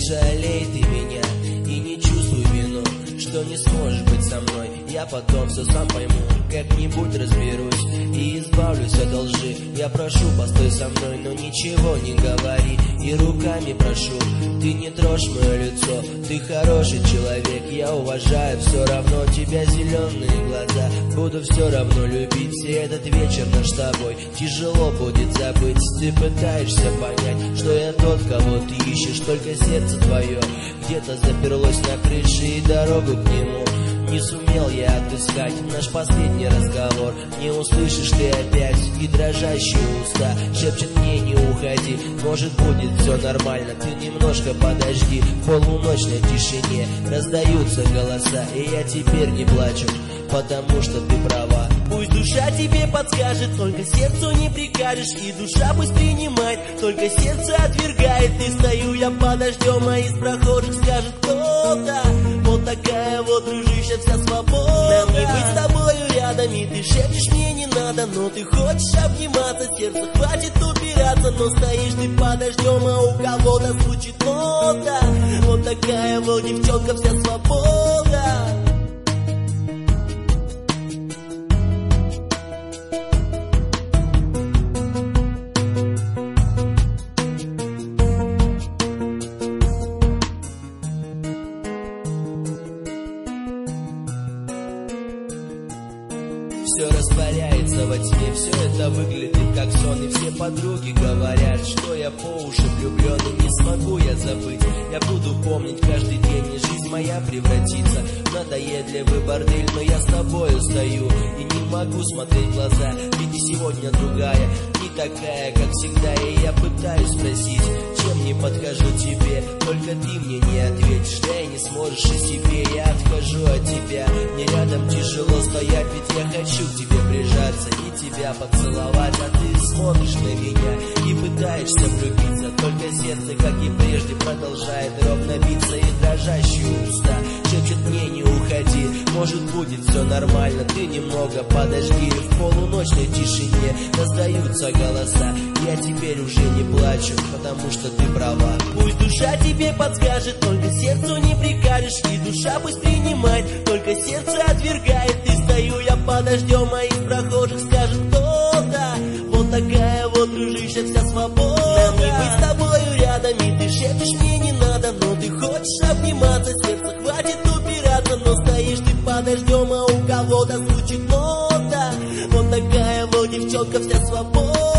жалей ты меня и не чувствуй вину, что не сможешь быть со мной. Я потом все сам пойму, как-нибудь разберусь и избавлюсь от лжи. Я прошу, постой со мной, но ничего не говори. И руками прошу, ты не трожь мое лицо. Ты хороший человек, я уважаю все равно тебя, зеленые глаза. Буду все равно любить, и этот вечер наш с тобой тяжело будет забыть. Ты пытаешься понять, что я тот, кого ты ищешь, только сердце твое где-то заперлось на крыше, и дорогу к нему не сумел я отыскать. Наш последний разговор не услышишь ты опять, и дрожащие уста шепчет мне: не уходи, может будет все нормально, ты немножко подожди. В полуночной тишине раздаются голоса, и я теперь не плачу, потому что ты права. Пусть душа тебе подскажет, только сердцу не прикажешь, и душа пусть принимает, только сердце отвергает. И стою я под дождем, а из прохожих скажет кто-то: вот такая вот, дружище, вся свобода. Нам не быть с тобою рядом, и ты шепчешь: мне не надо, но ты хочешь обниматься, сердце хватит упираться. Но стоишь ты под дождем, а у кого-то звучит нота: вот такая вот девчонка, вся свобода. Все растворяется во тьме, все это выглядит как сон. И все подруги говорят, что я по уши влюблен, и не смогу я забыть. Я буду помнить каждый день, и жизнь моя превратится в надоедливый бордель. Но я с тобою стою и не могу смотреть в глаза, ведь и сегодня другая, не такая, как всегда. И я пытаюсь спросить, чем не подхожу тебе, только ты мне не ответишь, да и не сможешь о себе. Я отхожу от тебя, мне рядом тяжело стоять, ведь я хочу к тебе прижаться и тебя поцеловать. А ты смотришь на меня и пытаешься влюбиться, только сердце, как и прежде, продолжает ровно биться. И дрожащие уста шепчет мне: не уходи, может будет все нормально, ты немного подожди. В полуночной тишине раздаются голоса, я теперь уже не плачу, потому что ты права. Пусть душа тебе подскажет, только сердцу не прикажешь, и душа пусть принимает, только сердце отвергает. И стою я под дождем, а из прохожих скажет кто-то: вот такая вот, дружище, вся свобода. Нам не быть с тобою рядом, и ты шепчешь: мне не надо, но ты хочешь обниматься, сердце хватит упираться. Но стоишь ты под дождем, а у кого-то звучит нота: вот такая вот девчонка, вся свобода.